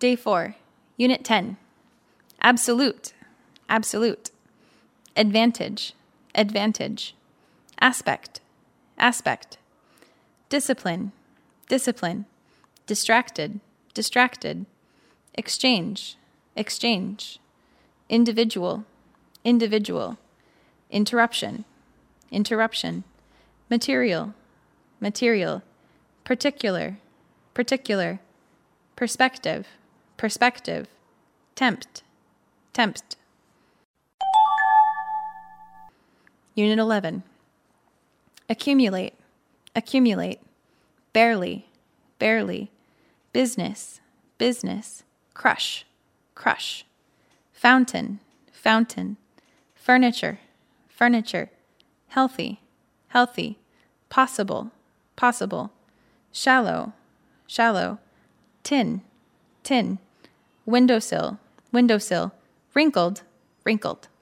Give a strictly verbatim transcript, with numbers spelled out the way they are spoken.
Day four, Unit ten. Absolute, absolute. Advantage, advantage. Aspect, aspect. Discipline, discipline. Distracted, distracted. Exchange, exchange. Individual, individual. Interruption, interruption. Material, material. Particular, particular. Perspective, perspective. Tempt, tempt. Unit eleven. Accumulate, accumulate. Barely, barely. Business, business. Crush, crush. Fountain, fountain. Furniture, furniture. Healthy, healthy. Possible, possible. Shallow, shallow. Tin, tin. Windowsill, windowsill. Wrinkled, wrinkled.